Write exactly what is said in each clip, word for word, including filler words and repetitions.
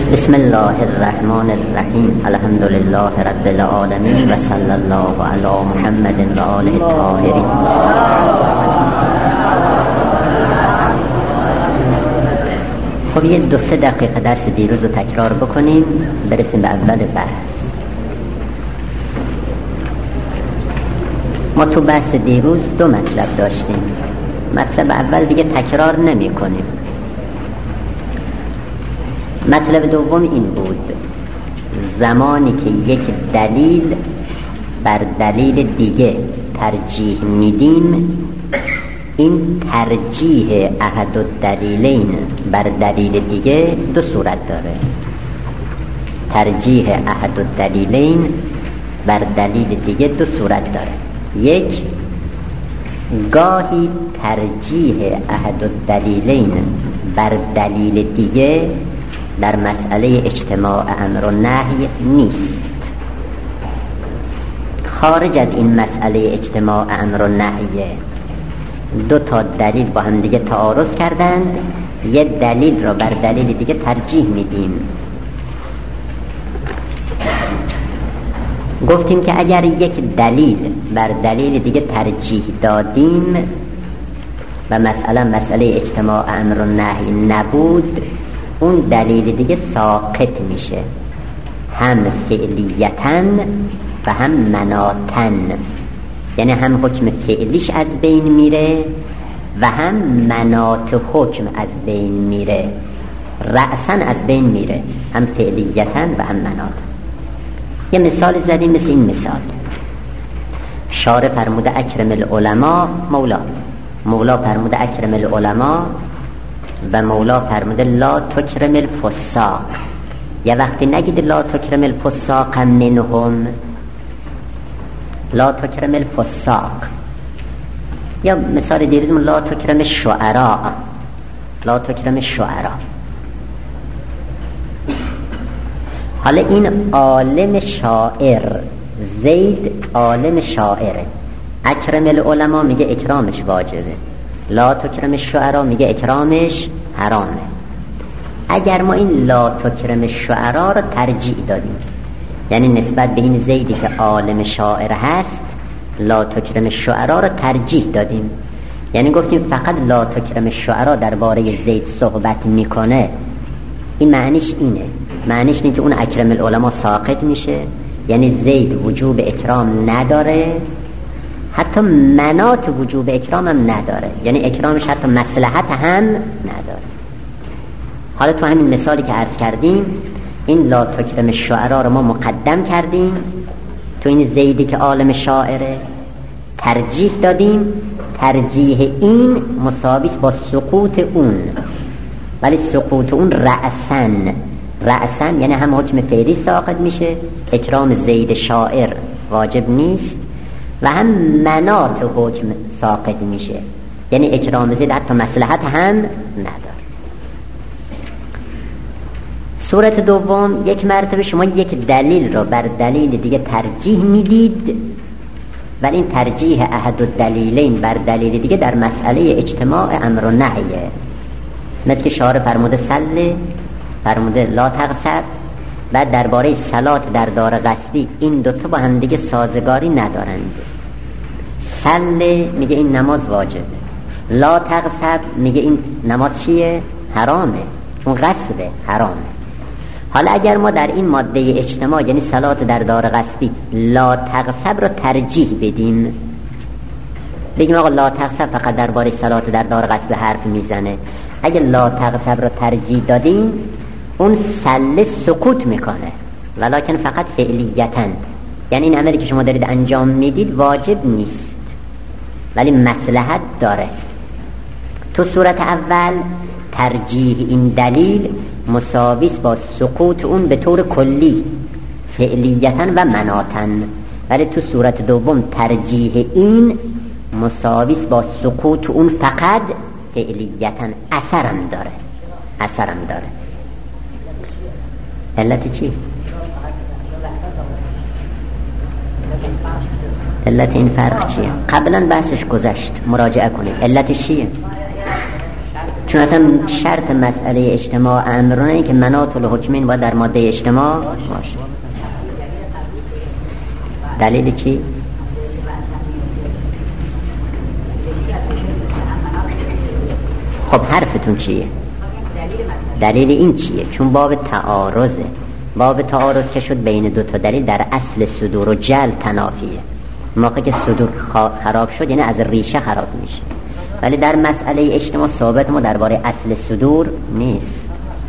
بسم الله الرحمن الرحیم. الحمد لله رب العالمین و صلی الله علی محمد و آله الطاهرین. خب یه دو سه دقیقه درس دیروز رو تکرار بکنیم برسیم به اول بحث. ما تو بحث دیروز دو مطلب داشتیم. مطلب اول دیگه تکرار نمی کنیم. مطلب دوم این بود: زمانی که یک دلیل بر دلیل دیگه ترجیح میدیم، این ترجیح احد الدلیلین بر دلیل دیگه دو صورت داره. ترجیح احد الدلیلین بر دلیل دیگه دو صورت داره. یک، گاهی ترجیح احد الدلیلین بر دلیل دیگه در مسئله اجتماع امر و نهی نیست. خارج از این مسئله اجتماع امر و نهی دو تا دلیل با هم دیگه تعارض کردند، یه دلیل را بر دلیل دیگه ترجیح میدیم. گفتیم که اگر یک دلیل بر دلیل دیگه ترجیح دادیم و مثلا مسئله اجتماع امر و نهی نبود، اون دلیل دیگه ساقط میشه، هم فعلیتاً و هم مناتاً. یعنی هم حکم فعلیش از بین میره و هم منات حکم از بین میره، رأساً از بین میره، هم فعلیتاً و هم منات. یه مثال زدیم مثل این مثال: شارع فرموده اکرم العلماء مولا، مولا فرموده اکرم العلماء و مولا فرموده لا تکرم الفساق. یه وقتی نگید لا تکرم الفساق منهم، لا تکرم الفساق. یا مثال دیروز لا تکرم الشعراء، لا تکرم الشعراء. حالا این عالم شاعر، زید عالم شاعره، اکرم العلماء میگه اکرامش واجبه، لا تکرم الشعراء میگه اکرامش حرامه. اگر ما این لا تکرم الشعراء رو ترجیح دادیم، یعنی نسبت به این زیدی که عالم شاعر هست لا تکرم الشعراء رو ترجیح دادیم، یعنی گفتیم فقط لا تکرم الشعراء درباره زید صحبت میکنه، این معنیش اینه. معنیش اینه که اون اکرم العلماء ساقط میشه، یعنی زید وجوب اکرام نداره، حتی منات وجوب اکرام هم نداره، یعنی اکرامش حتی مصلحت هم نداره. حالا تو همین مثالی که عرض کردیم این لا تکرم الشعراء رو ما مقدم کردیم، تو این زیدی که عالم شاعره ترجیح دادیم، ترجیح این مساویس با سقوط اون، ولی سقوط اون رأسن رأسن یعنی هم حکم فعلی ساقط میشه، اکرام زید شاعر واجب نیست، و هم منات حکم ساقط میشه، یعنی اکرام زید حتی مصلحت هم نداره. صورت دوم، یک مرتبه شما یک دلیل رو بر دلیل دیگه ترجیح میدید، ولی این ترجیح احد الدلیلین بر دلیل دیگه در مسئله اجتماع امر و نهیه. مثل که شارع فرموده سله، فرموده لا تغصب، و درباره صلات در دار غصبی این دوتا با هم دیگه سازگاری ندارند. سله میگه این نماز واجبه، لا تغصب میگه این نماز چیه؟ حرامه، اون غصبه، حرامه. حالا اگر ما در این ماده اجتماع یعنی صلات در دار غصبی لا تغصب رو ترجیح بدیم، بگیم آقا لا تغصب فقط درباره صلات در دار غصب حرف میزنه، اگر لا تغصب رو ترجیح دادیم اون سله سقوط میکنه، ولکن فقط فعلیتاً، یعنی این عملی که شما دارید انجام میدید واجب نیست ولی مصلحت داره. تو صورت اول ترجیح این دلیل مساویس با سقوط اون به طور کلی فعلیتاً و مناتاً، ولی تو صورت دوم ترجیح این مساویس با سقوط اون فقط فعلیتاً، اثرم داره، اثرم داره. علت چی؟ علت این فرق چیه؟ قبلا بحثش گذشت، مراجعه کنید. علتش چیه؟ چون اصلا شرط مسئله اجتماع امرونه این که مناط الحکمین باید در ماده اجتماع باشه. دلیل چی؟ خب حرفتون چیه؟ دلیل این چیه؟ چون باب تعارضه. باب تعارض که شد بین دو تا دلیل در اصل صدور و جل تنافیه. موقع که صدور خراب شد یعنی از ریشه خراب میشه، ولی در مسئله اجتماع ثابت ما درباره اصل صدور نیست.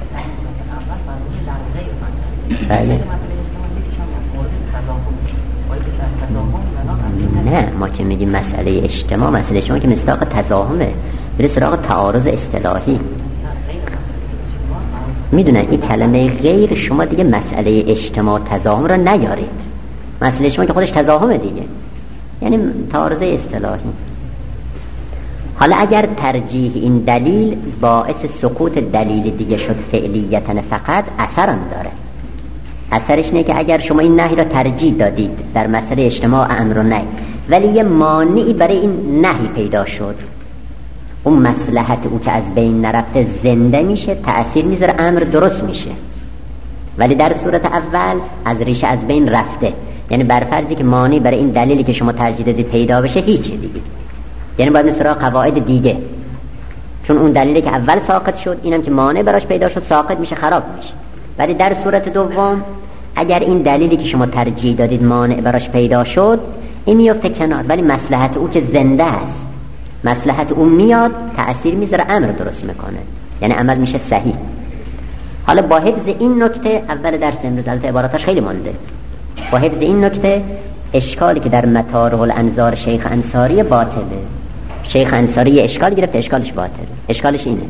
بله نه، ما که میگیم مسئله اجتماع، مسئله اجتماع که مصداق تزاحمه، بره سراغ تعارض اصطلاحی. میدونن این کلمه غیر شما دیگه مسئله اجتماع تزاحم را نیارید. مسئله اجتماع که خودش تزاحمه دیگه، یعنی تعارض اصطلاحی. حالا اگر ترجیح این دلیل باعث سقوط دلیل دیگه شد فعلیتن فقط، اثرم داره. اثرش اینه که اگر شما این نهی را ترجیح دادید در مسئله اجتماع امر و نهی، ولی یه مانعی برای این نهی پیدا شد، اون مصلحت او که از بین نرفته زنده میشه، تأثیر میذاره، امر درست میشه. ولی در صورت اول از ریشه از بین رفته، یعنی بر فرضی که مانعی برای این دلیلی که شما ترجیح دادید پیدا بشه، هیچ دیگه، یعنی باید مثلا قواعد دیگه، چون اون دلیلی که اول ساقط شد اینم که مانع براش پیدا شد ساقط میشه، خراب میشه. ولی در صورت دوم اگر این دلیلی که شما ترجیح دادید مانع براش پیدا شد، این میفته کنار، ولی مصلحت او که زنده است، مصلحت اون میاد، تأثیر میذاره، امر درست میکنه، یعنی عمل میشه صحیح. حالا با حفظ این نکته، اول درس امروز البته عباراتش خیلی مونده، با حفظ این نکته اشکالی که در مطارح الانظار شیخ انصاری باطله. شیخ انصاری اشکال گرفت، اشکالش باطله. اشکالش اینه،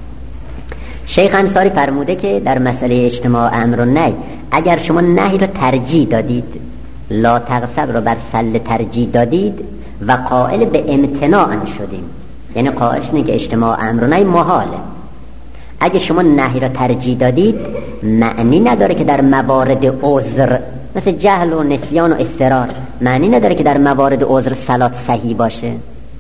شیخ انصاری فرموده که در مسئله اجتماع امر و نهی اگر شما نهی رو ترجیح دادید، لا تغصب رو بر سل ترجیح دادید و قائل به امتناع شدیم، یعنی قائل شدیم که اجتماع امر و نهی محاله. اگه شما نهی را ترجیح دادید معنی نداره که در موارد عذر مثل جهل و نسیان و اضطرار، معنی نداره که در موارد عذر صلات صحیح باشه.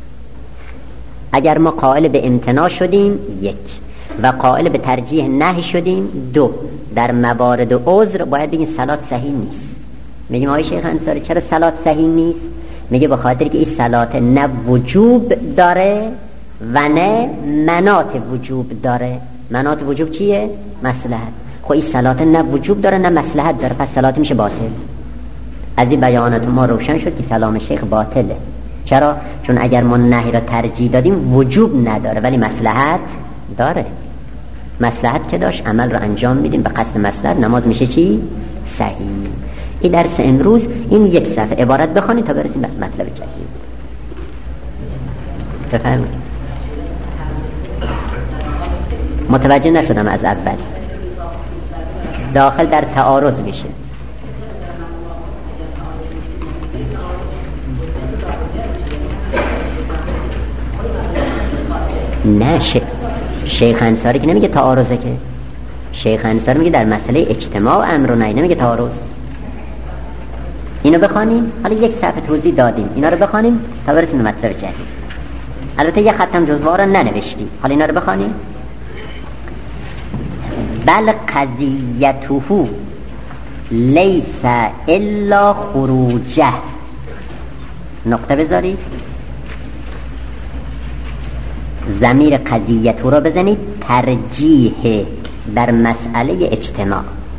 اگر ما قائل به امتناع شدیم یک، و قائل به ترجیح نهی شدیم دو، در موارد عذر باید بگیم صلات صحیح نیست. میگیم آقای شیخ انصاری چرا صلات صحیح نیست؟ میگه به خاطر که این صلات نه وجوب داره و نه منات وجوب داره. منات وجوب چیه؟ مصلحت. خب این صلات نه وجوب داره نه مصلحت داره، پس صلات میشه باطل. از این بیانات ما روشن شد که کلام شیخ باطله. چرا؟ چون اگر ما نهی را ترجیح دادیم وجوب نداره ولی مصلحت داره. مصلحت که داشت عمل رو انجام میدیم به قصد مصلحت، نماز میشه چی؟ صحیح. این درس امروز این یک صفحه عبارت بخونید تا برسیم به مطلب جدید. بفرمایید. متوجه نشدم از اول. داخل در تعارض میشه. نه ش... شیخ انصاری که نمیگه تعارضه، که شیخ انصاری میگه در مسئله اجتماع امر و نهی، نمیگه تعارض. اینو بخوانیم. حالا یک صفحه توضیح دادیم، اینا رو بخوانیم تا برسیم به مطلب جدید. البته یه خطم جزوه رو ننوشتیم، حالا اینا رو بخوانیم. بل قضیته لیس الا خروجه. نقطه بذارید، ضمیر قضیته رو بزنید، ترجیح در مسئله اجتماع،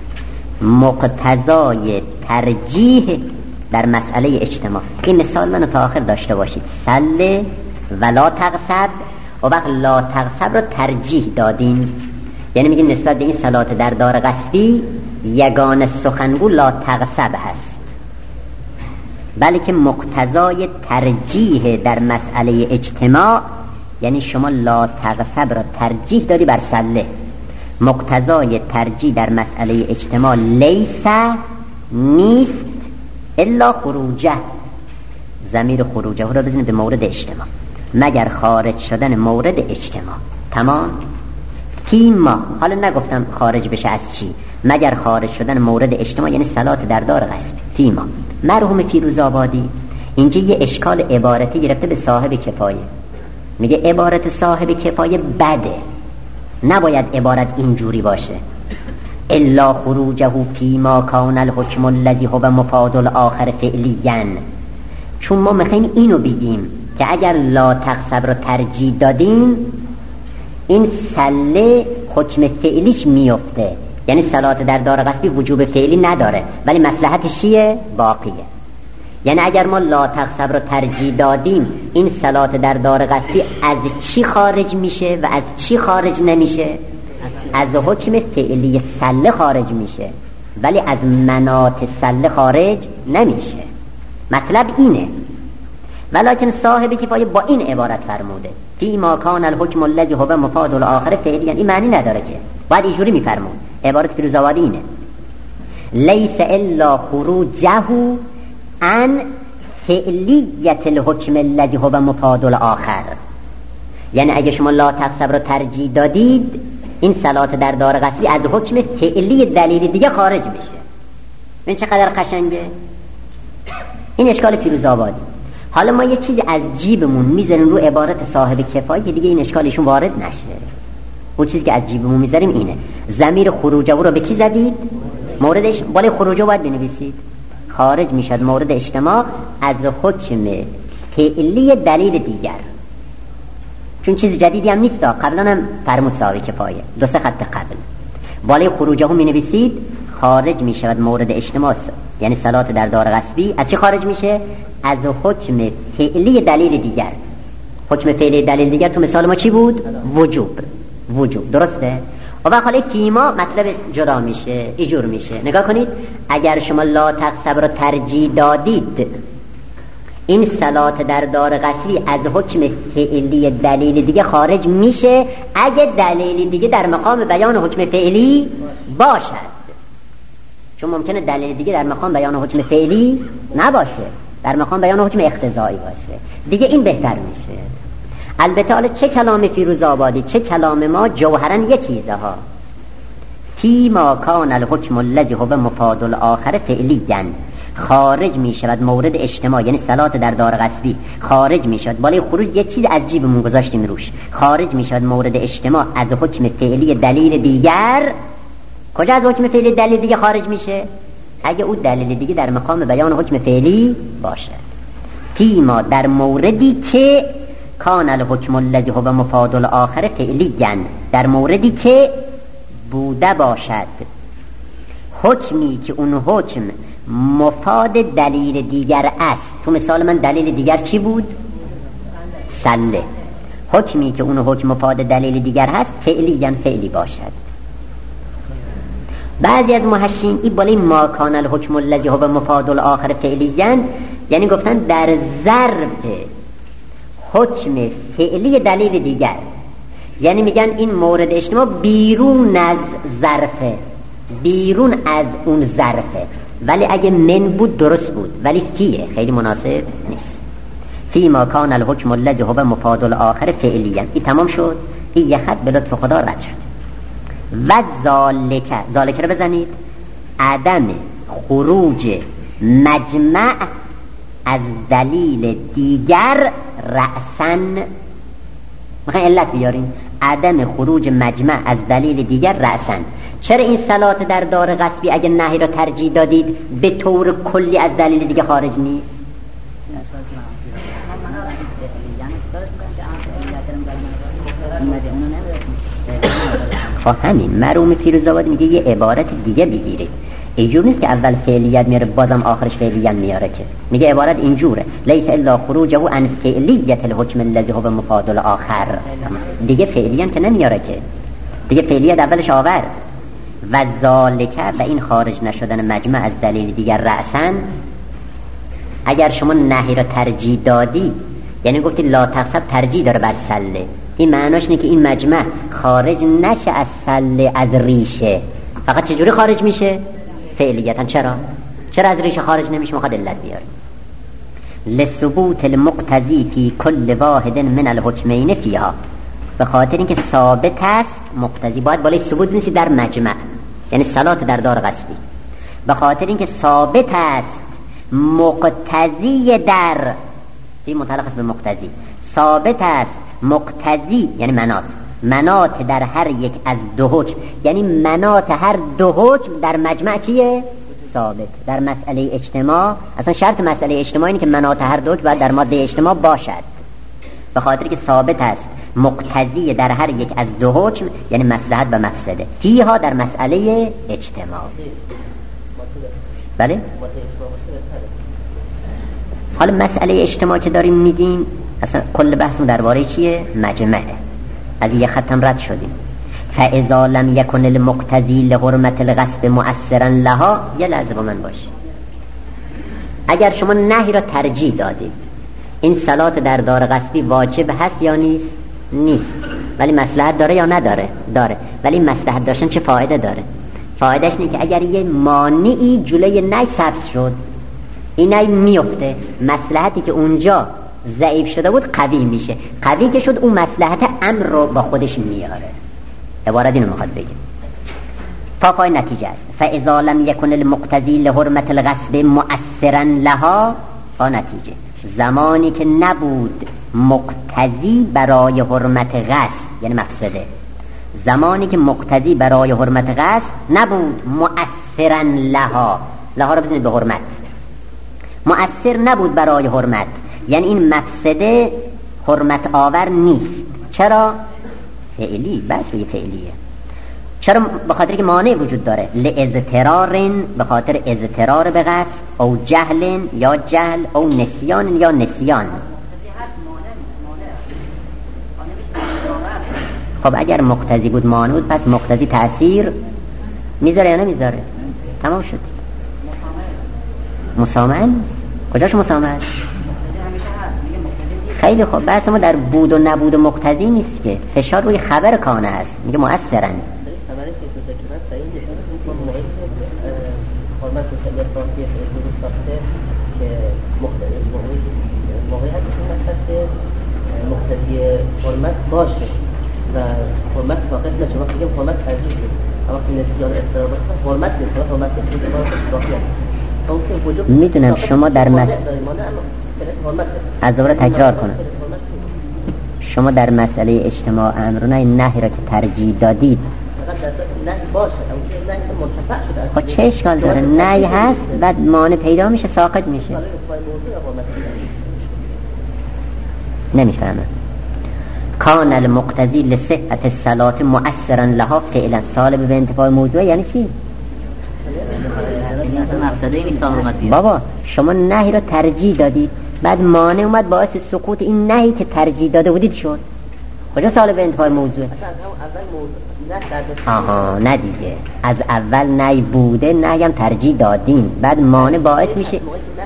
مقتضای ترجیح در مسئله اجتماع. این مثال منو تا آخر داشته باشید. سل و لا تغصب، و وقت لا تغصب رو ترجیح دادیم، یعنی میگیم نسبت به این صلات در دار غصبی یگانه سخنگو لا تغصب هست، بلکه مقتضای ترجیح در مسئله اجتماع، یعنی شما لا تغصب را ترجیح دادی بر سله، مقتضای ترجیح در مسئله اجتماع لیس نیست الا خروجه. ضمیر خروجه رو بزنید به مورد اجتماع، مگر خارج شدن مورد اجتماع. تمام. فیما، حالا نگفتم خارج بشه از چی، مگر خارج شدن مورد اجتماع یعنی صلات در دار غصب. فیما. مرحوم فیروزآبادی اینجا یه اشکال عبارتی گرفته به صاحب کفایه، میگه عبارت صاحب کفایه بده. نباید عبارت اینجوری باشه الا خروجه فیما کان الحکم الذی هو مفاد الاخر فعلیا. چون ما میخوایم اینو بگیم که اگر لا تقصب رو ترجیح دادیم این سله حکم فعلیش میفته، یعنی صلات در دار غصبی وجوب فعلی نداره ولی مصلحتش چیه؟ باقیه. یعنی اگر ما لا تقصب رو ترجیح دادیم این صلات در دار غصبی از چی خارج میشه و از چی خارج نمیشه؟ از حکم فعلی سله خارج میشه ولی از مناط سله خارج نمیشه. مطلب اینه. ولکن صاحب کفایه با این عبارت فرموده فی ما کان الحکم الذی هو مفاد الاخر فعلیا. این معنی نداره که باید اینجوری میفرمون. عبارت فیروزآبادی اینه لیس الا خروجه عن فعلیت الحکم الذی هو مفاد الاخر. یعنی اگه شما لا تقصب رو ترجیح دادید این صلات در دار غصبی از حکم فعلی دلیل دیگه خارج میشه. این چقدر قشنگه. این اشکال فیروزآبادی. حالا ما یه چیزی از جیبمون میذاریم رو عبارت صاحب کفایه که دیگه این اشکالشون وارد نشه. اون چیزی که از جیبمون میذاریم اینه ضمیر خروجه رو به کی زدید؟ موردش بالای خروجه باید بنویسید. خارج میشد مورد اجتماع از حکم فعلی دلیل دیگر. چون چیز جدیدی هم نیست. قبلا هم فرمود صاحب کفایه دو سه خط قبل بالای خروجه هم مینویسید خارج میشود مورد اجتماع، یعنی صلات در دار غصبی از چی خارج میشه؟ از حکم فعلی دلیل دیگر. حکم فعلی دلیل دیگر تو مثال ما چی بود؟ وجوب. وجوب درسته؟ و وقت حالا فیما مطلب جدا میشه، ایجور میشه. نگاه کنید اگر شما لا تقصب رو ترجیح دادید این صلات در دار غصبی از حکم فعلی دلیل دیگه خارج میشه اگه دلیل دیگه در مقام بیان حکم فعلی باشد. چون ممکنه دلیل دیگه در مقام بیان حکم فعلی نباشه، در مقام بیان حکم اقتضایی باشه. دیگه این بهتر میشه. البته حالا چه کلام فیروزآبادی چه کلام ما جوهرا یه چیزه ها. فی ما کان الحکم الذی هو مفاد الاخر فعلیا خارج می شود مورد اجتماع، یعنی صلات در دار غصبی خارج می شود. بالای خروج یه چیز از جیبمون گذاشتیم روش. خارج می شود مورد اجتماع از حکم فعلی دلیل دیگر. کجا از حکم فعلی دلیل دیگه خارج میشه؟ اگه اون دلیل دیگه در مقام بیان حکم فعلی باشه. فی ما در موردی که کان الحکم الذی هو مفاد الاخر فعلیا، در موردی که بوده باشد حکمی که اون حکم مفاد دلیل دیگر است. تو مثال من دلیل دیگر چی بود؟ سله. حکمی که اون حکم مفاد دلیل دیگر هست فعلیا فعلی باشد. بعضی از محشین این بالای ما کان الحکم الذی هو مفاد الاخر فعلیا یعنی گفتن در ظرف حکم فعلی دلیل دیگر، یعنی میگن این مورد اجتماع بیرون از ظرفه، بیرون از اون ظرفه. ولی اگه من بود درست بود ولی فیه خیلی مناسب نیست. فی ما کان الحکم الذی هو مفاد الاخر فعلیا. این تمام شد. این یه خط به لطف خدا رد شد. و ذالکه، ذالکه رو بزنید عدم خروج مجمع از دلیل دیگر رأسن. میخواین علت بیاریم عدم خروج مجمع از دلیل دیگر رأسن. چرا این صلات در دار غصبی اگه نهی رو ترجیح دادید به طور کلی از دلیل دیگه خارج نیست؟ خب همین مرحوم فیروزآبادی میگه یه عبارت دیگه بگیرید. اینجور نیست که اول فعلیت میاره بازم آخرش فعلیت میاره، که میگه عبارت اینجوره لیس الا خروجه عن فعلیت الحکم الذی هو مفاد الاخر. دیگه فعلیت که نمیاره، که دیگه فعلیت اولش آورد. و ذالکه و این خارج نشدن مجمع از دلیل دیگر رأسن. اگر شما نهی رو ترجیح دادی یعنی گفتی لا تقصب ترجیح داره بر سله، این معناش اینه که این مجمع خارج نشه از سله از ریشه. فقط چجوری خارج میشه؟ فعلیتا. چرا؟ چرا از ریشه خارج نمیشه؟ مخواد علت بیاریم. لثبوت المقتضی فی کل واحد من الحکمین فیها، به خاطر اینکه ثابت است مقتضی باید بالای ثبوت نیست در مجمع، یعنی صلات در دار غصبی. به خاطر اینکه ثابت است مقتضی در، این متعلق است به مقتضی. ثابت است مقتضی یعنی مناط، مناط در هر یک از دو حکم، یعنی مناط هر دو حکم در مجمع چیه؟ ثابت. در مسئله اجتماع اصلا شرط مسئله اجتماع اینه که مناط هر دو حکم باید در ماده اجتماع باشد، به خاطر که ثابت است مقتضی در هر یک از دو حکم، یعنی مصلحت و مفسده فیها در مسئله اجتماع. بله؟ حالا مسئله اجتماع که داریم میگیم اصلا کل بحثمون درباره چیه؟ مجمعه. از یه ختم رد شدیم. فاذا لم یکن المقتضی لحرمت الغصب مؤثرا لها، یه لحظه با من باش. اگر شما نهی را ترجیح دادید، این صلات در دار غصبی واجب هست یا نیست؟ نیست. ولی مصلحت داره یا نداره؟ داره. ولی مصلحت داشتن چه فایده داره؟ فایدهش اینه که اگر یه مانعی جلوی نهی سبز شد، این نهی میفته، مصلحتی که اونجا ضعیف شده بود قوی میشه. قوی که شد، اون مصلحت امر رو با خودش میاره. عبارت اینو میخواد بگه. فاقای نتیجه است. فاذا لم یکن المقتضی لحرمت الغصب مؤثرا لها، با نتیجه زمانی که نبود مقتضی برای حرمت غصب، یعنی مفسده، زمانی که مقتضی برای حرمت غصب نبود مؤثرا لها، لها رو بزنید به حرمت، مؤثر نبود برای حرمت، یعنی این مفسده حرمت آور نیست. چرا؟ فعلی، بس روی فعلیه. چرا؟ به خاطر که مانع وجود داره. لاضطرار، به خاطر اضطرار به غصب، او جهل یا جهل، او نسیان یا نسیان. خب اگر مقتضی بود مانع بود، پس مقتضی تأثیر میذاره یا نمیذاره؟ تمام شد. مسامحه نیست. کجاش مسامحه؟ خیلی خوب. بحث ما در بود و نبود و مقتضی نیست که، فشار روی خبر کانه است. میگه مؤثرن. حرمت مطلق باقی حضور ساخته که موقعی هست که مقتضی حرمت باشه و حرمت ساقط نشه. وقتی که حرمت ترجیح بود، وقتی نسیان استرار باشه حرمت نیست، حرمت نیست. میدونم شما در مس از دوباره تکرار کنم، شما در مسئله اجتماع امرونه نهی را که ترجیح دادید، خب چه اشکال داره؟ نهی هست بعد مانع پیدا میشه، ساقط میشه. نمیفهمم. کان المقتضی لصحت الصلاة مؤثرا لها فعلا. سالب به انتفاع موضوع یعنی چی؟ بابا شما نهی را ترجیح دادید، بعد مانع اومد باعث سقوط این نهی که ترجیح داده بودید شد. کجا سالب به انتفاع موضوع؟ آها نه دیگه، از اول نهی بوده، نهی هم ترجیح دادیم، بعد مانع باعث میشه.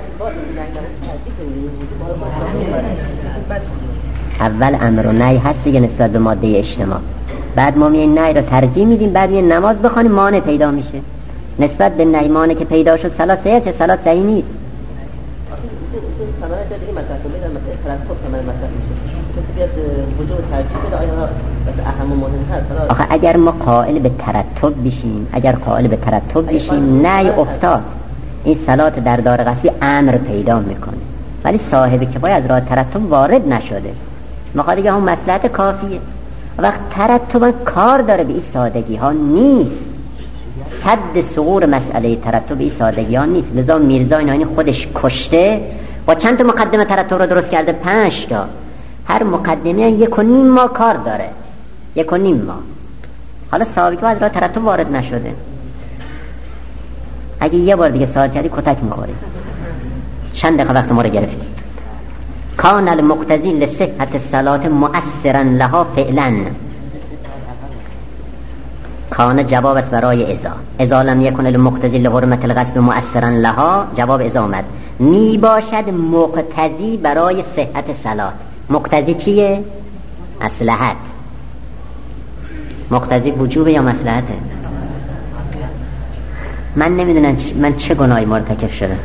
اول امر و نهی هست دیگه نسبت به ماده اجتماع، بعد ما میایم نهی رو ترجیح میدیم، بعد میایم نماز بخونیم مانع پیدا میشه. نسبت به نهی مانع که پیدا شد صلات صحیح چه صلات صحیح نیست. آخه اگر ما قائل به ترتب بشیم، اگر قائل به ترتب بشیم نهی افتاد، این صلات در دار غصبی امر پیدا میکنه، ولی صاحب کفایه از راه ترتب وارد نشده، میخواد دیگه هم مصلحت کافیه. وقت ترتب کار داره به این سادگی ها نیست، صد صغور مسئله ترتب به این سادگی ها نیست. لذا میرزا اینانی خودش کشته و چند تا مقدمه ترتب رو درست کرده، پنج تا. هر مقدمه یک و نیم ماه کار داره، یک و نیم ماه. حالا صاحب از راه ترتب وارد نشده، اگه یه بار دیگه سوال کردی کتک میخوری. چند دقیقه وقت ما رو گرفتی. کان المقتضی لصحت الصلاة مؤثرا لها فعلا. کان جواب است برای اذا. اذا لم یکن المقتضی لحرمت الغصب مؤثرا لها، جواب اذا آمد می باشد مقتضی برای صحت صلات. مقتضی چیه؟ مصلحت. مقتضی وجوب یا مصلحته؟ من نمیدونم من چه گناهی مرتکب شدم.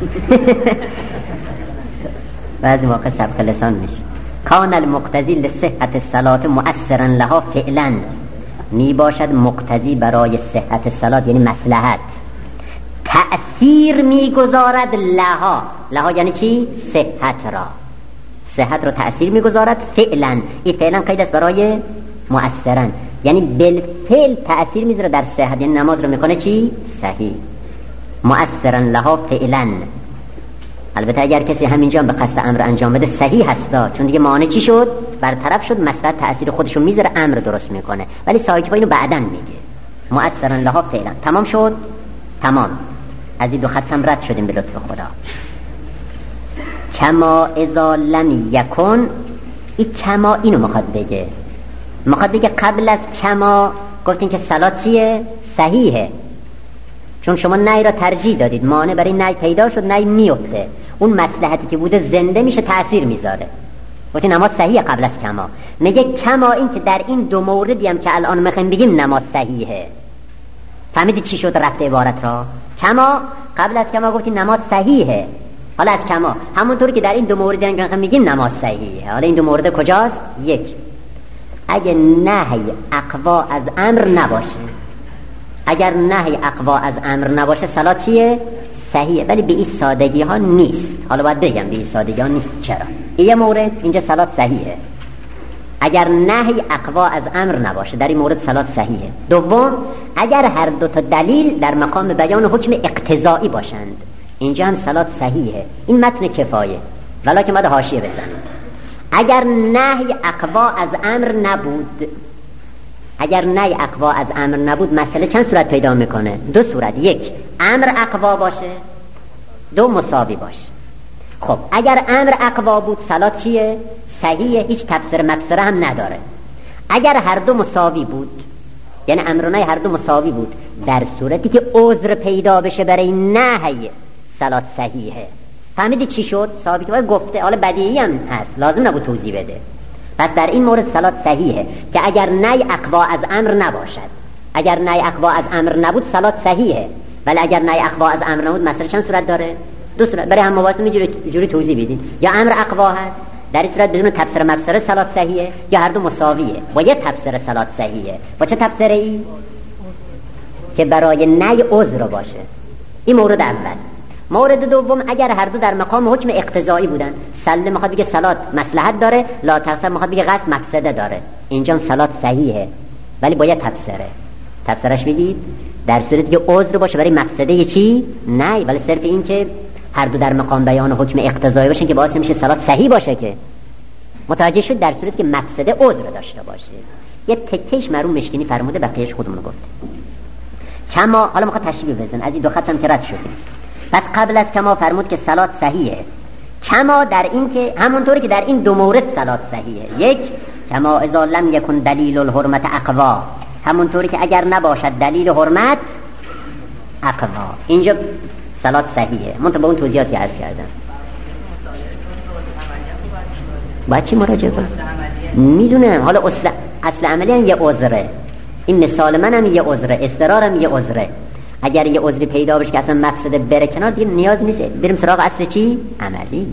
بعضی موقع سبق لسان میشه. کان المقتضی لصحت الصلاة مؤثرا لها فعلا. می باشد مقتضی برای صحت صلات یعنی مصلحت، تأثیر می گذارد لها. لها یعنی چی؟ صحت را. صحت را تأثیر می گذارد فعلا. این فعلا قید است برای مؤثرا. یعنی بالفعل تأثیر میذاره در صحت، یعنی نماز رو میکنه چی؟ صحیح. مؤثرا لها فعلا. البته اگر کسی همینجا به قصد امر انجام بده صحیح هستا، چون دیگه مانع چی شد؟ برطرف شد، مصلحت تأثیر خودشو میذاره، امر درست میکنه. ولی ساکفا اینو بعدن میگه مؤثرا لها فعلا. تمام شد؟ تمام. از این دو خطم رد شدیم به لطف خدا. کما اذا لم یکن، این کما اینو میخواد بگه، میخواد بگه قبل از کما گفتین که صلات چیه؟ صحیحه، چون شما نهی را ترجیح دادید، مانع برای نهی پیدا شد، نهی میفته، اون مصلحتی که بوده زنده میشه، تأثیر میذاره، گفتین نماز صحیحه قبل از کما. میگه کما این که در این دو موردی هم که الان میخوایم بگیم نماز صحیحه. فهمیدید چی شد رفت عبارت را؟ کما قبل از کما گفتین نماز صحیحه، حالا از کما همونطوری که در این دو موردی هم که میگیم نماز صحیحه. حالا این دو مورد کجاست؟ یک، اگه نهی اقوا از امر نباشه، اگر نهی اقوا از امر نباشه صلات چیه؟ صحیحه. ولی به این سادگی ها نیست. حالا باید بگم به این سادگی ها نیست. چرا؟ این مورد اینجا صلات صحیحه اگر نهی اقوا از امر نباشه، در این مورد صلات صحیحه. دوم، اگر هر دو تا دلیل در مقام بیان حکم اقتضایی باشند، اینجا هم صلات صحیحه. این متن کفایه، ولکن باید حاشیه بزنیم. اگر نهی اقوا از امر نبود، اگر نهی اقوا از امر نبود، مسئله چند صورت پیدا میکنه؟ دو صورت. یک، امر اقوا باشه، دو، مساوی باشه. خب اگر امر اقوا بود صلات چیه؟ صحیحه، هیچ تفسیر مفسره هم نداره. اگر هر دو مساوی بود، یعنی امر و نهی هر دو مساوی بود، در صورتی که عذر پیدا بشه برای نهی، صلات صحیحه. فهمیدید چی شد؟ ثابت باید گفته، حالا بدیهی هم هست، لازم نبود توضیح بده. پس در این مورد صلات صحیحه که اگر نهی اقوا از امر نباشد. اگر نهی اقوا از امر نبود صلات صحیحه، ولی اگر نهی اقوا از امر نبود مسئله چند صورت داره؟ دو صورت. برای هم مواسط میجوری جوری توضیح بدید. یا امر اقوا هست، در این صورت بدون تفسیر مفسره صلات صحیحه، یا هر دو مساویه با یه تفسیر صلات صحیحه. با چه تفسیری؟ که برای نهی عذر باشه. این مورد اول. مورد دوم، اگر هر دو در مقام حکم اقتضایی بودن، سله میخواد بگه صلات مصلحت داره، لا تقصر میخواد بگه قصد مفسده داره، اینجا هم صلات صحیحه ولی باید تفسیره. تفسیرش بگید در صورتی که عذر باشه برای مفسده چی؟ نه، ولی صرف این که هر دو در مقام بیان حکم اقتضایی باشن که باعث میشه صلات صحیح باشه. که متوجه شد در صورتی که مفسده عذر داشته باشه. یه تکیش مرحوم مشکینی فرموده، بقیه‌اش خودمون گفت. کما حالا میخواد تشریح بزنه، از این دو خط هم که رد شدیم. پس قبل از کما فرمود که صلات صحیحه. کما در این که همونطوری که در این دو مورد صلات صحیحه. یک، کما اذا لم یکن دلیل الحرمت اقوا، همونطوری که اگر نباشد دلیل حرمت اقوا، اینجا صلات صحیحه. من تو با اون توضیحاتی عرض کردم. باید چی مراجعه کنم؟ میدونم. حالا اصل اصل عملی هم یه عذره، این مثال منم یه عذره، استرارم یه عذره. اگر یه عذری پیدا بشه که اصلا مفسده بره کنار، دیگه نیاز نیست بریم سراغ اصل چی؟ عملی.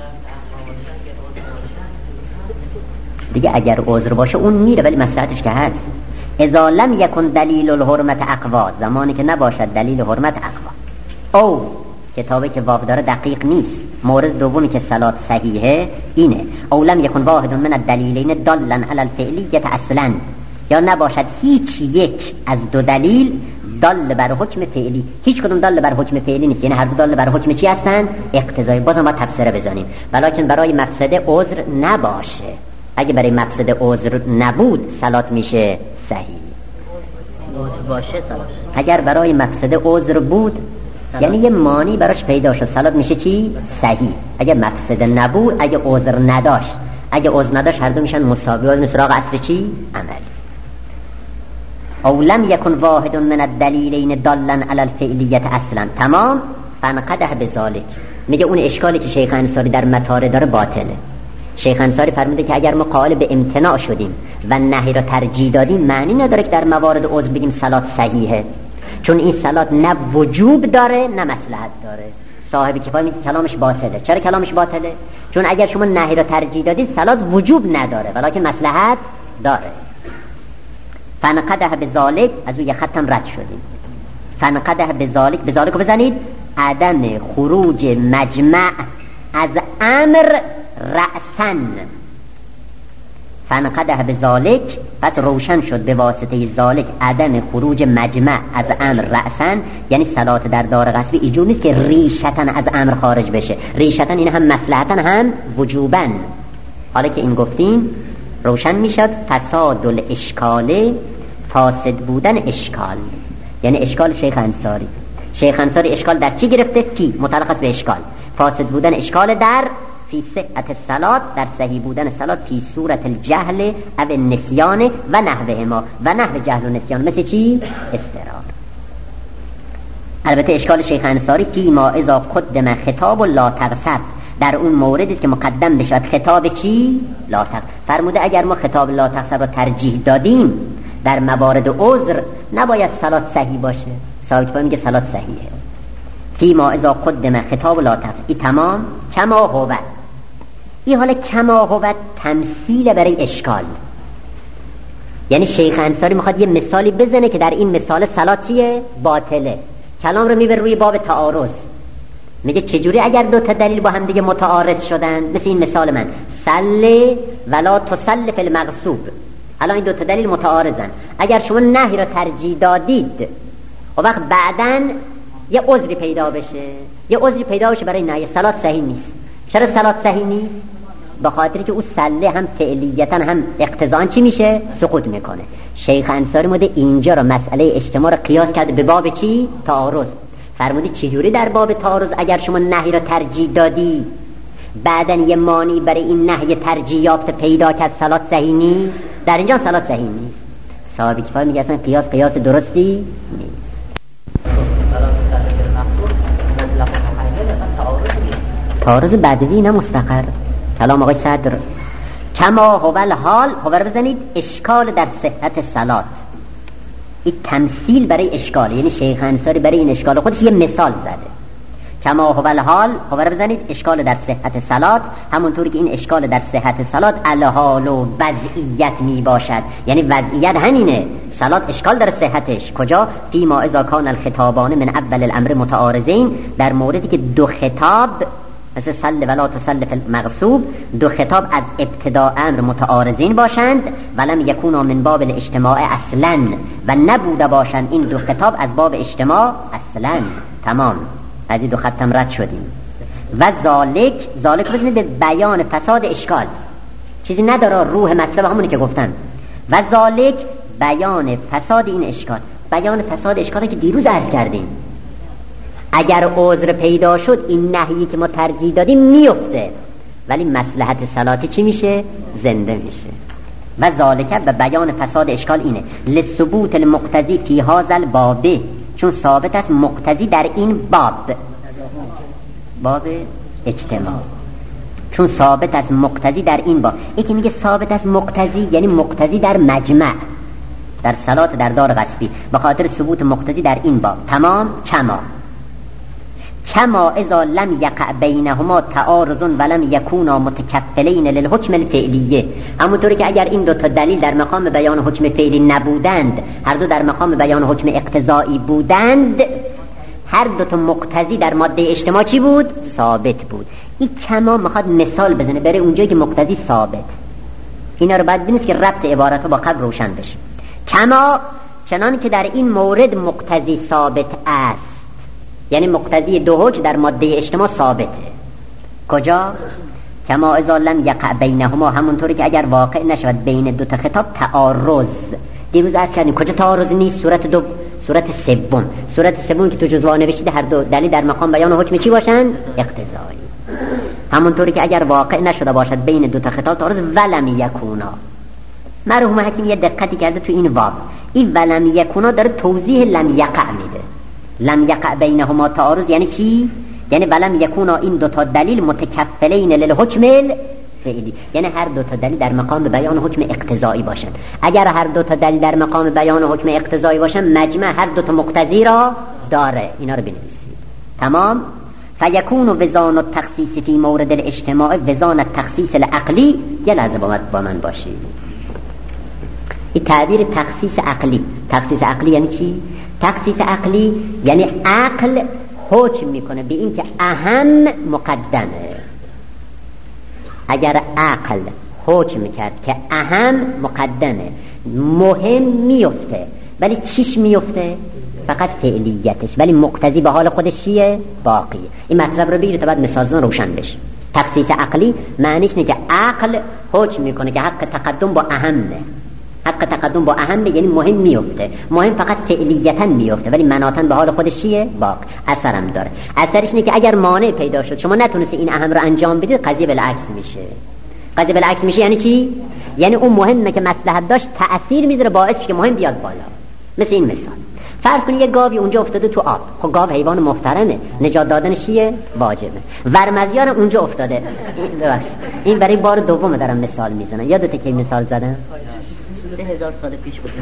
دیگه اگر عذر باشه اون میره، ولی مصلحتش که هست. اذا لم یکن دلیل الحرمت اقوا، زمانی که نباشد دلیل حرمت اقوا. او کتابی که واو داره دقیق نیست. مورد دومی که صلات صحیحه اینه، او لم یکن واحد من الدلیلین دالا علی الفعلیت اصلا، یا نباشد هیچ یک از دو دلیل دال بر حکم فعلی، هیچ کدوم دال بر حکم فعلی نیست، یعنی هر دو دال بر حکم چی هستن؟ اقتضایی. بازم ما تفسیر بزنیم، ولیکن برای مفسده عذر نباشه. اگه برای مفسده عذر نبود صلات میشه صحیح. عذر باشه صلات. اگر برای مفسده عذر بود صلات. یعنی یه مانی براش پیدا شد، صلات میشه چی؟ صحیح. اگه مفسده نبود، اگه عذر نداشت، اگه عذر نداشت هر دو میشن مساوی. و سراغ اصل چی؟ عمل. او لم یکن واحد من الدلیلین دالا علی الفعلیت اصلا. تمام. فانقده بذالک. میگه اون اشکالی که شیخ انصاری در مطالع داره باطله. شیخ انصاری فرموده که اگر ما قائل به امتناع شدیم و نهی را ترجیح دادیم، معنی نداره که در موارد عذر بگیم صلات صحیحه، چون این صلات نه وجوب داره نه مصلحت داره. صاحب کفایه میگه کلامش باطله. چرا کلامش باطله؟ چون اگر شما نهی را ترجیح دادید صلات وجوب نداره ولیکن مصلحت داره. فنقده بذالک، از اون یه ختم رد شدیم. فنقده بذالک، بذالک رو بزنید، عدم خروج مجمع از امر رأسن. فانقده به ذالک، پس روشن شد به واسطه ذالک عدم خروج مجمع از امر رأسن، یعنی صلات در دار غصبی اینجور نیست که ریشتن از امر خارج بشه، ریشتن این هم مصلحتن هم وجوبن. حالا که این گفتیم روشن میشد فساد الاشکال، فاسد بودن اشکال، یعنی اشکال شیخ انصاری. شیخ انصاری اشکال در چی گرفته؟ فی متعلق به اشکال، فاسد بودن اشکال در فی صحت الصلاة، در صحیح بودن صلاة، فی صورت الجهل او النسیان و نحوه ما، و نحو جهل و نسیان مثل چی؟ استرار. البته اشکال شیخ انصاری فی ما اذا قدم خطاب لا تغصب، در اون موردی که مقدم بشود خطاب چی؟ لا تغصب. فرموده اگر ما خطاب لا تغصب را ترجیح دادیم در موارد عذر نباید صلاة صحیح باشه. صاحب کتاب میگه صلاة صحیحه. فی ما اذا قدم خطاب لا تغصب، این تمام. کما هو، این حالا کما هو تمثیل برای اشکال، یعنی شیخ انصاری میخواد یه مثالی بزنه که در این مثال صلاة چیه؟ باطله. کلام رو میبره روی باب تعارض، میگه چجوری اگر دو تا دلیل با هم دیگه متعارض شدن، مثل این مثال من صلی ولا تصلی فی المغصوب. الان این دو تا دلیل متعارضن، اگر شما نهی رو ترجیح دادید و وقت بعدن یه عذری پیدا بشه، یه عذری پیدا بشه برای نهی، صلاة صحیح نیست. چرا صلاة صحیح نیست؟ به خاطری که او صله هم فعلیتا هم اقتضاً چی میشه؟ سقوط میکنه. شیخ انصاری مده اینجا رو مسئله اجتماع رو قیاس کرده به باب چی؟ تعارض. فرمودی چجوری در باب تعارض اگر شما نهی رو ترجیح دادی بعدن یه مانی برای این نهی ترجیح یافته پیدا کرد، صلاة صحیح نیست؟ در اینجا صلاة صحیح نیست. صاحب کتاب میگه اصلا قیاس قیاس درستی نیست. تعارض بدوی نه مستقر. کلام آقای صدر کما هو الحال، هو رو بزنید اشکال در صحت صلات، این تمثیل برای اشکال، یعنی شیخ انصاری برای این اشکال خودش یه مثال زده. کما هو الحال، هو رو بزنید اشکال در صحت صلات، همونطوری که این اشکال در صحت صلات الحال و وضعیت می باشد، یعنی وضعیت همینه، صلات اشکال در صحتش. کجا؟ فی ما اذا کان الخطابان من اول الامر متعارضین، در موردی که دو خطاب مثل صل ولا تصل فی المغصوب، دو خطاب از ابتدا امر متعارضین باشند، ولم یکونا من باب الاجتماع اصلا، و نبوده باشند این دو خطاب از باب اجتماع اصلا. تمام، از این دو خطم رد شدیم. و ذالک، ذالک بزنید به بیان فساد اشکال، چیزی نداره، روح مطلب همونی که گفتن. و ذالک بیان فساد این اشکال، بیان فساد اشکالی که دیروز عرض کردیم. اگر عذر پیدا شد این نهیی که ما ترجیح دادیم میفته، ولی مصلحت صلاتی چی میشه؟ زنده میشه. و ذالک و بیان فساد اشکال اینه لثبوت المقتضی فی هذا الباب، چون ثابت است مقتضی در این باب، باب اجتماع، چون ثابت است مقتضی در این باب. یکی میگه ثابت است مقتضی یعنی مقتضی در مجمع، در صلات در دار غصبی، به خاطر ثبوت مقتضی در این باب. تمام. کما کما اذا لم یقع بینهما تعارض ولم یکونا متکفلین للحکم الفعلیه، همونطوری که اگر این دو تا دلیل در مقام بیان حکم فعلی نبودند، هر دو در مقام بیان حکم اقتضایی بودند، هر دو تا مقتضی در ماده اجتماع چی بود؟ ثابت بود. این کما میخواد مثال بزنه برای اونجایی که مقتضی ثابت. اینا رو بعد ببینید که ربط عبارت‌ها با قبل روشن بشه. کما چنان که در این مورد مقتضی ثابت است، یعنی مقتضی دو حکم در ماده اجتماع ثابته. کجا؟ کما اذا لم یقع بینهما، همونطوری که اگر واقع نشود بین دو تا خطاب تعارض. دیروز عرض کردیم کجا تعارض نیست؟ صورت دو، صورت سوم، صورت سوم که تو جزوه نوشته هر دو دلیل در مقام بیان حکم چی باشن؟ اقتضایی. همونطوری که اگر واقع نشده باشد بین دو تا خطاب تعارض ولم یکونا. مرحوم حکیم یه دقتی کرده تو این باب، این ولم یکونا داره توضیح لم یقع میده. لم یقع بینهما تعارض یعنی چی؟ یعنی ولم یکونا این دو تا دلیل متکفلین للحکم الفعلی، یعنی هر دو تا دلیل در مقام بیان حکم اقتضایی باشن. اگر هر دو تا دلیل در مقام بیان حکم اقتضایی باشن، مجمع هر دو تا مقتضی را داره. اینا رو بنویسید. تمام. فیکون وزان التخصیص فی مورد الاجتماع وزان التخصیص العقلی. یه لحظه با من باشید. این تعبیر تخصیص عقلی، تخصیص عقلی یعنی چی؟ تخصیص عقلی یعنی عقل حکم میکنه به این که اهم مقدمه. اگر عقل حکم میکرد که اهم مقدمه، مهم میفته، ولی چیش میفته؟ فقط فعلیتش، ولی مقتضی به حال خودش چیه؟ باقیه. این مطلب رو بگیرید تا بعد مثال زدن روشن بشه. تخصیص عقلی معنیش اینه که عقل حکم میکنه که حق تقدم با اهمه، حق تقدم با اهمه، یعنی مهم میفته، مهم فقط فعلیتا میفته، ولی مناطن به حال خودش چیه؟ باقی، اثرم داره. اثرش اینه که اگر مانع پیدا شد شما نتونستی این اهم رو انجام بدید، قضیه بالعکس میشه. قضیه بالعکس میشه یعنی چی؟ یعنی اون مهمه که مصلحت داشت تأثیر میذاره، باعث میشه که مهم بیاد بالا. مثل این مثال، فرض کنید یه گاوی اونجا افتاده تو آب. خب گاو حیوان محترمه، نجات دادنش چیه؟ واجبه. ورمزیار اونجا افتاده. ببخشید این برای بار دوم دارم مثال میزنم. یادته که مثال زدم؟ سه هزار سال پیش بود.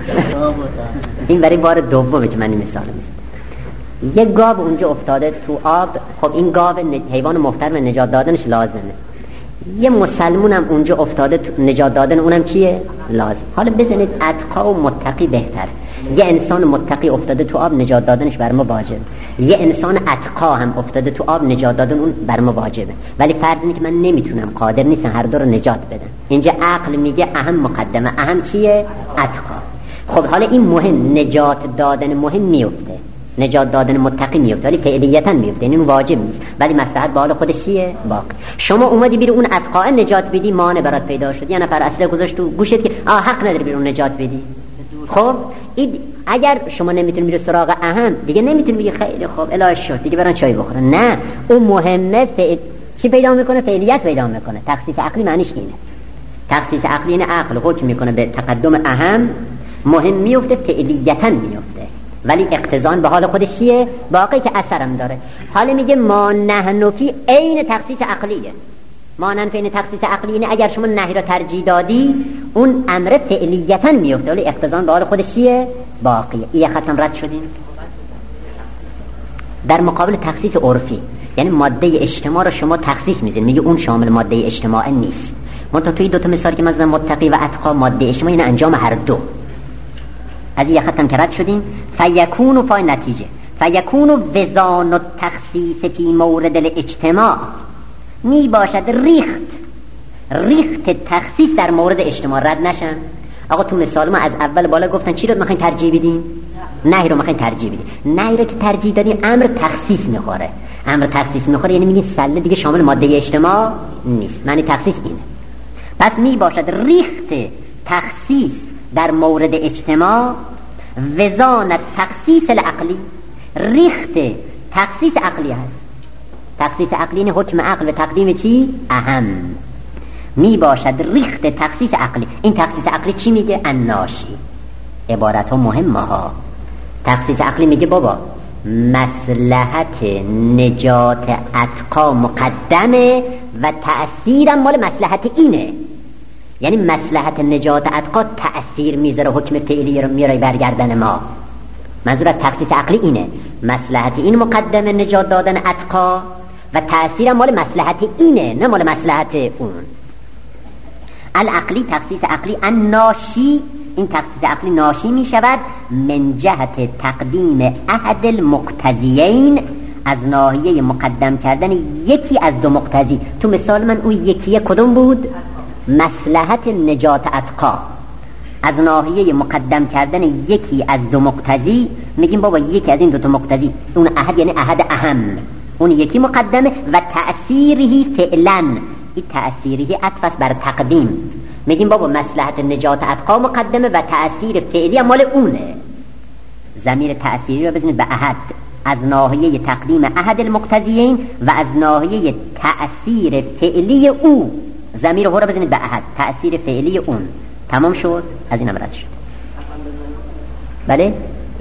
این برای بار دومه که من این مثال میزنم. یه گاو اونجا افتاده تو آب. خب این گاو حیوان محترم، نجات دادنش لازمه. یه مسلمون هم اونجا افتاده، نجات دادن اونم چیه؟ لازم. حالا بزنید اتقا و متقی بهتر. یه انسان متقی افتاده تو آب، نجات دادنش بر ما واجبه. یه انسان اتقا هم افتاده تو آب، نجات دادن اون بر ما واجبه. ولی فرض اینه که من نمیتونم، قادر نیستم هر دو رو نجات بدم. اینجا عقل میگه اهم مقدمه، اهم چیه؟ اتقا. خب حالا این مهم، نجات دادن مهم میفته، نجات دادن متقی میفته، ولی فعلیتا میفته، یعنی اون واجب نیست، ولی مصلحت به حال خودش چیه؟ باقی. شما اومدی بیرون اون اتقا نجات بدی، مانع برات پیدا شد، یه نفر اصلا گذاشت تو گوشت که آ حق نداری بیرون نجات بدی. خب این اگر شما نمیتونی میره سراغ اهم، دیگه نمیتونی بگی خیلی خوب الهی شد دیگه برن چای بخورن. نه، اون مهمه فعل چی پیدا میکنه؟ فعلیت پیدا میکنه. تخصیص عقلی معنیش اینه. تخصیص عقلی اینه عقل حکم میکنه به تقدم اهم، مهم میفته، فعلیتا میفته، ولی اقتضان به حال خودش چیه؟ باقی که اثرم داره. حالا میگه ما نحن فی عین تخصیص عقلیه. ما نحن فی عین تخصیص عقلی اینه اگر شما نهی را ترجیح دادی اون امر فعلیتا میفته، ولی اقتضان به حال خودش چیه؟ باقیه. این ختم رد شدیم. در مقابل تخصیص عرفی، یعنی ماده اجتماع رو شما تخصیص میزنید، میگه اون شامل ماده اجتماع نیست. منتها توی دو تا مثال که مثلا متقی و اتقا ماده اجتماع، این انجام هر دو. از این ختم که رد شدیم. فیکون و فای نتیجه فیکون و وزان و تخصیص فی مورد الاجتماع، می باشد ریخت ریخت تخصیص در مورد اجتماع. رد نشن. آقا تو مثال ما از اول بالا گفتن چی رو میخواین ترجیح بدیم؟ نهی رو میخواین ترجیح بدیم. نهی رو که ترجیح دادیم امر تخصیص میخوره. امر تخصیص میخوره یعنی میگین سله دیگه شامل ماده اجتماع نیست. معنی تخصیص اینه. پس می باشد ریخت تخصیص در مورد اجتماع، وزانت تخصیص العقلی، ریخت تخصیص عقلی هست. تخصیص عقلی این حکم عقل و تقدیم چی؟ اهم. می باشد ریخت تخصیص عقلی. این تخصیص عقلی چی میگه؟ الناشی. عبارت ها مهمه ها. تخصیص عقلی میگه بابا مصلحت نجات اتقا مقدمه و تأثیرم مال مصلحت اینه. یعنی مصلحت نجات اتقا تأثیر میذاره، حکم فعلی رو میاره برگردن ما. منظور از تخصیص عقلی اینه، مصلحت این مقدمه نجات دادن اتقا و تأثیرم مال مصلحت اینه، نه مال مصلحت اون. العقلی تخصیص عقلی الناشی، این تخصیص عقلی ناشی میشود من جهت تقدیم احد المقتضیین، از ناحیه مقدم کردن یکی از دو مقتضی. تو مثال من اون یکیه کدوم بود؟ مصلحت نجات اتقا. از ناحیه مقدم کردن یکی از دو مقتضی میگیم بابا یکی از این دو تا مقتضی، اون احد یعنی احد اهم، اون یکی مقدمه و تأثیره فعلا، این تأثیره عطف بر تقدیم. میگیم بابا مصلحت نجات اتقا مقدمه و تأثیر فعلی مال اونه. ضمیر تأثیری رو بزنید به احد، از ناحیه تقدیم احد المقتضیین و از ناحیه تأثیر فعلی او. ضمیر رو بزنید به احد، تأثیر فعلی اون. تمام شد؟ از این امرد شد. بله؟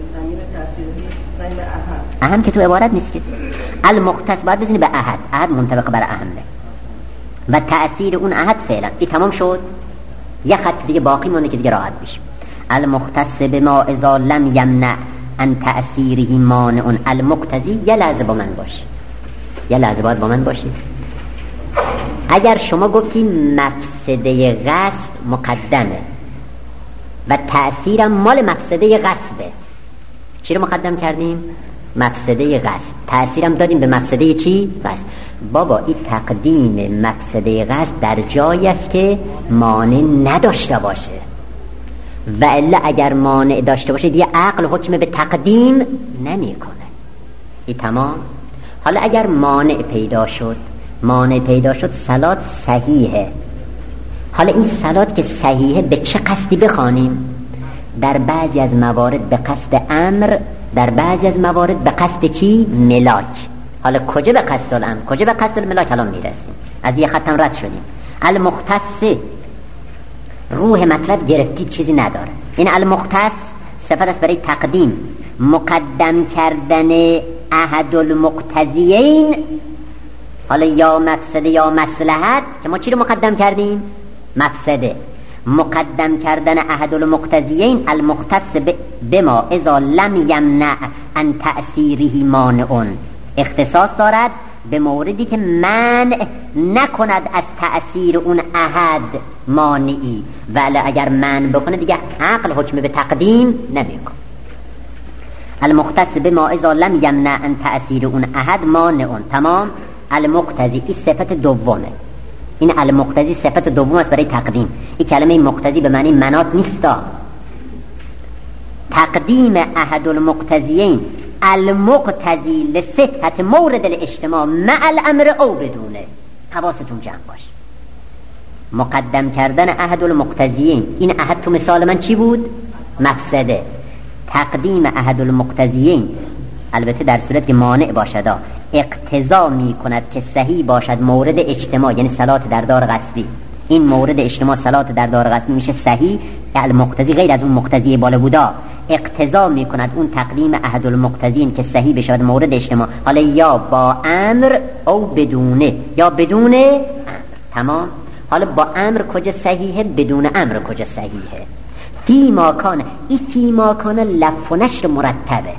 اهم که تو عبارت نیست که. المختص باید بزنید به احد، احد منطبق بر اهمه و تأثیر اون احد فعلا. این تمام شد. یه خط دیگه باقی مونده که دیگه راحت بشه. المختص بما اذا لم یمنع ان تأثیره مانع المقتضی. یه لحظه با من باشه، یه لحظه باید با من باشه. اگر شما گفتیم مفسده غصب مقدمه و تأثیرم مال مفسده غصبه، چی رو مقدم کردیم؟ مفسده غصب. تأثیرم دادیم به مفسده چی؟ غصب. بابا این تقدیم مفسده قصد در جایی است که مانع نداشته باشه، و الا اگر مانع داشته باشه دیگه عقل حکم به تقدیم نمیکنه. این تمام. حالا اگر مانع پیدا شد، مانع پیدا شد صلات صحیحه. حالا این صلات که صحیحه به چه قصدی بخوانیم؟ در بعضی از موارد به قصد امر، در بعضی از موارد به قصد چی؟ ملاک. حالا کجا به قصد الامر، کجا به قصد الملاک الان میرسیم. از یه خطم رد شدیم. المختص روح مطلب گرفتید، چیزی نداره. این المختص صفت است برای تقدیم، مقدم کردن احد المقتضیین، حالا یا مفسده یا مصلحت، که ما چی رو مقدم کردیم؟ مفسده. مقدم کردن احد المقتضیین المختص بما اذا لم یمنع عن تأثیره مانع، اختصاص دارد به موردی که منع نکند از تأثیر اون احد مانعی، ولی اگر منع بکنه دیگه عقل حکم به تقدیم نمیکنه. المختص بما اذا لم یمنع عن تأثیر اون احد مانع. تمام. المقتضی این صفت دومه. این المقتضی صفت دوم است برای تقدیم. این کلمه مقتضی به معنی منات نیستا. تقدیم احد المقتضیین المقتضی لصحت مورد الاجتماع مع الامر او بدونه. حواستون جمع باش. مقدم کردن احد المقتضیین، این احد تو مثال من چی بود؟ مفسده. تقدیم احد المقتضیین البته در صورت که مانع باشد اقتضا می کند که صحیح باشد مورد اجتماع، یعنی صلات در دار غصبی. این مورد اجتماع صلات در دار غصبی میشه صحیح. المقتضی غیر از اون مقتضی بالا بودا اقتضا می کند اون تقدیم احد المقتضیین که صحیح بشود مورد اجتماع، حالا یا با امر او بدونه، یا بدون امر. تمام. حالا با امر کجا صحیحه، بدون امر کجا صحیحه؟ فی ما کان. این فی ما کان لف و نشر مرتبه،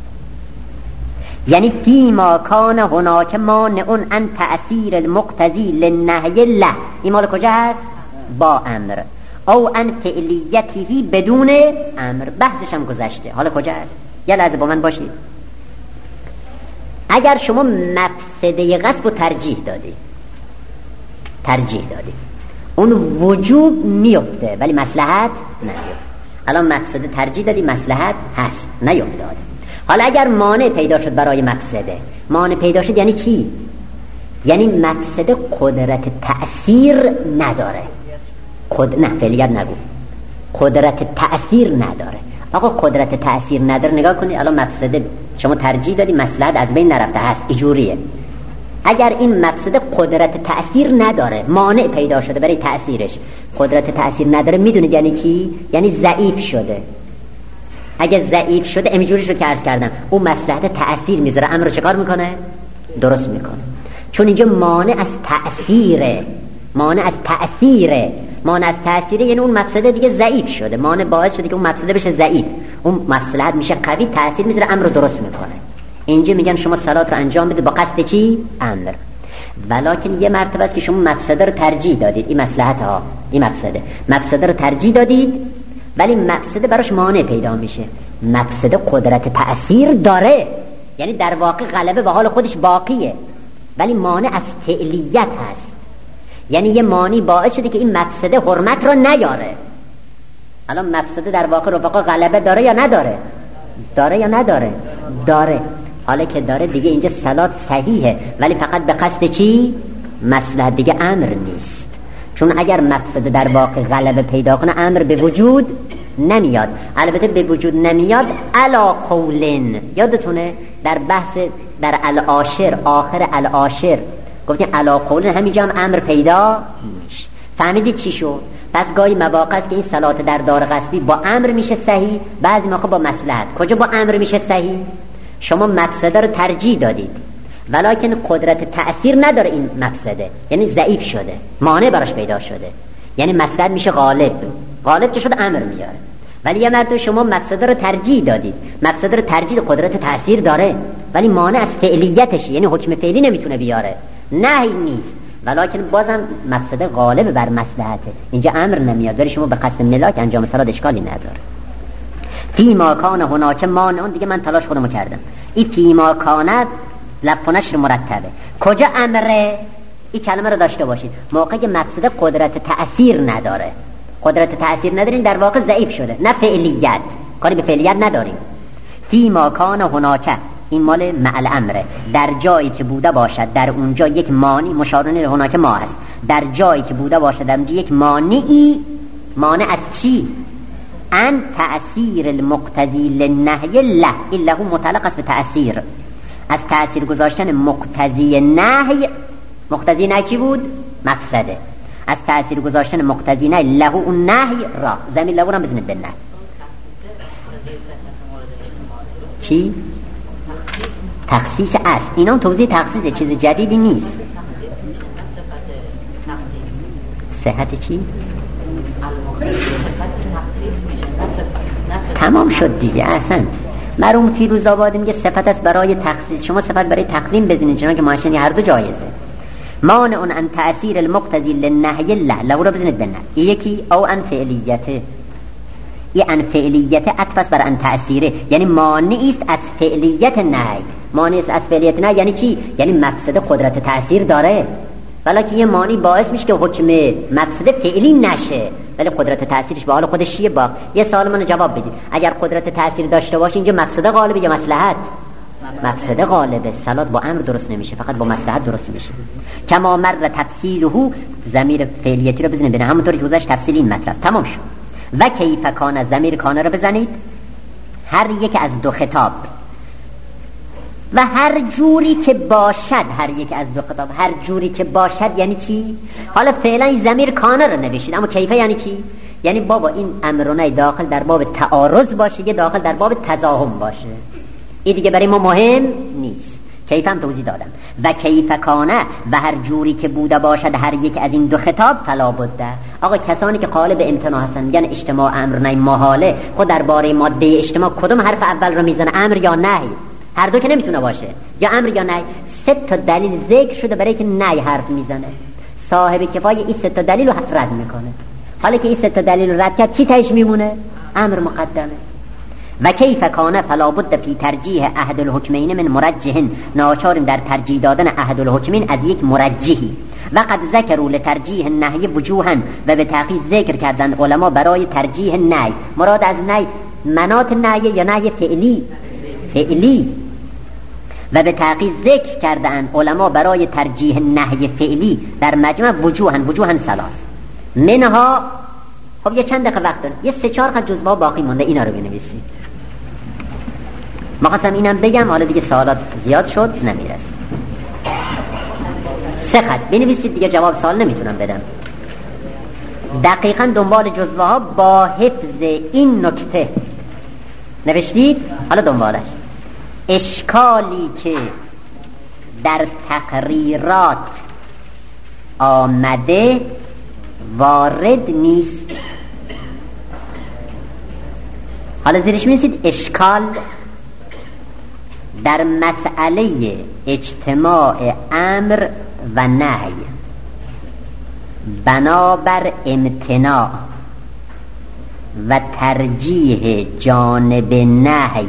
یعنی فی ما کان هناک مانع ان تأثیر المقتضی للنهی له. این مال کجا هست؟ با امر. او ان فعلیته بدون امر. بحثش هم گذشته. حالا کجا هست؟ یه لحظه با من باشید. اگر شما مفسده غصب و ترجیح دادی، ترجیح دادی، اون وجوب میفته ولی مصلحت نیفته. الان مفسده ترجیح دادی، مصلحت هست نیفتاد. حالا اگر مانع پیدا شد برای مفسده، مانع پیدا شد یعنی چی؟ یعنی مفسده قدرت تأثیر نداره. قد... نه فعلیت نگو، قدرت تأثیر نداره. آقا قدرت تأثیر نداره، نگاه کنید الان مفسده شما ترجیح دادی، مصلحت از بین نرفته، هست ایجوریه. اگر این مفسده قدرت تأثیر نداره، مانع پیدا شده برای تأثیرش، قدرت تأثیر نداره، میدونید یعنی چی؟ یعنی ضعیف شده. اگه ضعیف شده اینجوری شد که عرض کردم، اون مصلحت تأثیر میذاره، امر رو چکار میکنه؟ درست میکنه. چون اینجا مانع از تأثیره، مانع از تأثیره، مانع از تأثیره، یعنی اون مفسده دیگه ضعیف شده، مانع باعث شده که اون مفسده بشه ضعیف، اون مصلحت میشه قوی، تأثیر میذاره، امر رو درست میکنه. اینجا میگن شما صلات رو انجام بده با قصد چی؟ امر. ولکن یه مرتبه است که شما مفسده رو ترجیح دادید، این مصلحت ها، این مفسده مفسده رو ترجیح دادید ولی مفسده براش مانع پیدا میشه. مفسده قدرت تأثیر داره، یعنی در واقع غلبه به حال خودش باقیه، ولی مانع از فعلیت هست، یعنی یه مانعی باعث شده که این مفسده حرمت رو نیاره. الان مفسده در واقع رفقا غلبه داره یا نداره؟ داره یا نداره؟ داره. حالا که داره دیگه اینجا صلات صحیحه، ولی فقط به قصد چی؟ مصلحت، دیگه امر نیست. چون اگر مفسده در واقع غلبه پیدا کنه امر به وجود نمیاد. البته به وجود نمیاد علا قولن، یادتونه در بحث در العاشر، آخر العاشر گفتیم علا قولن، همینجا هم امر پیدا میشه. فهمیدید چی شد؟ پس گاهی مواقع است که این صلات در دار غصبی با امر میشه صحیح، بعضی موقع با مصلحت. کجا با امر میشه صحیح؟ شما مفسده رو ترجیح دادید ولکن قدرت تأثیر نداره این مفسده، یعنی ضعیف شده، مانع براش پیدا شده، یعنی مصلحت میشه غالب. غالب که شد امر میاره. ولی یه مرتبه شما مفسده رو ترجیح دادید، مفسده رو ترجیح قدرت تأثیر داره ولی مانع از فعلیتش، یعنی حکم فعلی نمیتونه بیاره، نهی نیست، ولکن بازم مفسده غالب بر مصلحته، اینجا امر نمیاد، ولی شما به قصد ملاک انجام صلات اشکالی نداره. فی ما کان هناک مانع، دیگه من تلاش خودمو کردم. این فی ما کان لف و نشر مرتبه، کجا امره؟ این کلمه رو داشته باشید. موقعی که مفسده قدرت تأثیر نداره، قدرت تأثیر ندارین در واقع ضعیف شده، نه فعلیت، کاری به فعلیت نداریم. فی ما کان هناک، این مال مع الامره، در جایی که بوده باشد در اونجا یک مانی، مشارون هناک ما هست، در جایی که بوده باشد در اونجا یک مانعی. مانع از چی؟ ان تأثیر المقتضی للنهی له، این له متعلق است به تأثیر، از تأثیر گذاشتن مقتضی نهی. مقتضی نهی چی بود؟ مفسده. از تأثیر گذاشتن مقتضی نهی له اون نهی را، زمین له را بزنید به نهی. چی؟ تخصیص است. اینا توضیح تخصیصه، چیز جدیدی نیست. صحت چی؟ تمام شد دیگه. احسن. مرحوم فیروز آبادی میگه صفت است برای تخصیص، شما صفت برای تقدیم بزنید، چون که ماشین هر دو جایزه. مانع ان تأثیر المقتضی للنهی له، له را بزنید به نهی. یکی او ان فعلیته، این ان فعلیت عطف است بر ان تأثیره، یعنی مانعی است از فعلیت نهی. مانع است از فعلیت نهی یعنی چی؟ یعنی مفسده قدرت تأثیر داره، ولی یه مانع باعث میشه که حکم مفسده فعلی نشه، ولی قدرت تأثیرش به حال خودش چیه؟ با یه سوال منو جواب بدید. اگر قدرت تأثیر داشته باشه اینجا مفسده غالبه یا مصلحت؟ مفسده غالبه. صلات با امر درست نمیشه، فقط با مصلحت درست میشه. کما مر تفصیله، ضمیر فعلیتی رو بزنید ببینید، همونطوری که گذاشت تفصیل این مطلب تمام شد. و کیف کان، ضمیر کان رو بزنید هر یک از دو خطاب، و هر جوری که باشد، هر یک از دو خطاب هر جوری که باشد یعنی چی؟ حالا فعلا این ضمیر کان رو نوشید، اما کیف یعنی چی؟ یعنی بابا این امرونه داخل در باب تعارض باشه یا داخل در باب تزاحم باشه، این دیگه برای ما مهم نیست. کیف هم توضیح دادم. و کیف کانه، و هر جوری که بوده باشد هر یک از این دو خطاب فلا بده. آقا کسانی که قالب امتناع هستن میگن اجتماع امر نه محاله، خود درباره ماده اجتماع کدوم حرف اول رو میزنه؟ امر یا نهی؟ هر دو که نمیتونه باشه، یا امر یا نهی. سه تا دلیل ذکر شده برای که نهی حرف میزنه. صاحب کفایه این سه تا دلیل رو رد میکنه. حالا که این سه تا دلیل رو رد کرد چی تهش میمونه؟ امر مقدمه. و کیف کانه فلا بد فی ترجیح احد الحکمین من مرجح، ناچاریم در ترجیح دادن احد الحکمین از یک مرجحی. و قد ذکروا لترجیح النهی وجوها، و به تحقیق ذکر کردن علما برای ترجیح نهی. مراد از نهی مناط نهی یا نهی فعلی؟ فعلی. و به تحقیق ذکر کردن علما برای ترجیح نهی فعلی در مجمع وجوها، وجوها ثلاث منها. خب یه چند دقیقه وقت داریم، یه سه چهار خط جزوه باقی مونده، اینا رو بنویسید. ما خواستم اینم بگم، حالا دیگه سوالات زیاد شد نمیرسه. سه خط بنویسید دیگه، جواب سوال نمیتونم بدم. دقیقاً دنبال جزوه ها با حفظ این نکته نوشتید. حالا دنبالش اشکالی که در تقریرات آمده وارد نیست. حالا زیرش می‌نویسید اشکال در مسئله اجتماع امر و نهی بنابر امتناع و ترجیح جانب نهی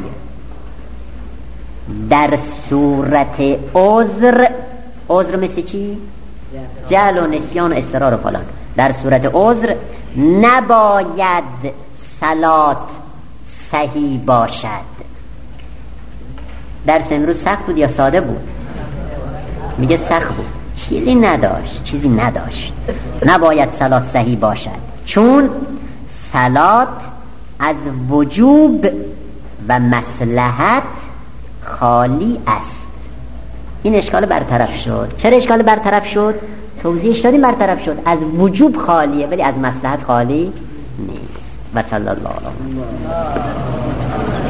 در صورت عذر. عذر مثل چی؟ جهل و نسیان و اضطرار و فلان. در صورت عذر نباید صلات صحیح باشد. درس امروز سخت بود یا ساده بود؟ میگه سخت بود، چیزی نداشت چیزی نداشت نباید صلات صحیح باشد، چون صلات از وجوب و مصلحت خالی است. این اشکال برطرف شد. چرا اشکال برطرف شد؟ توضیحش دادیم برطرف شد. از وجوب خالیه ولی از مصلحت خالی نیست. و صلی الله علیه